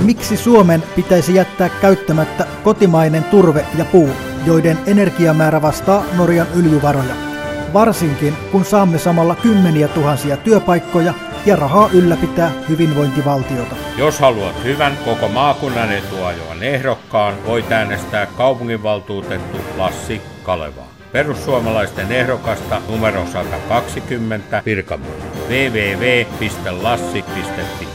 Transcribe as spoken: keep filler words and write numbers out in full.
Miksi Suomen pitäisi jättää käyttämättä kotimainen turve ja puu, joiden energiamäärä vastaa Norjan öljyvaroja? Varsinkin kun saamme samalla kymmeniä tuhansia työpaikkoja ja rahaa ylläpitää hyvinvointivaltiota. Jos haluat hyvän koko maakunnan etua ajavan ehdokkaan, voit äänestää kaupunginvaltuutettu Lassi Kalevaa. Perussuomalaisten ehdokasta numero sata kaksikymmentä Pirkanmaa. double-u double-u double-u piste lassi piste fi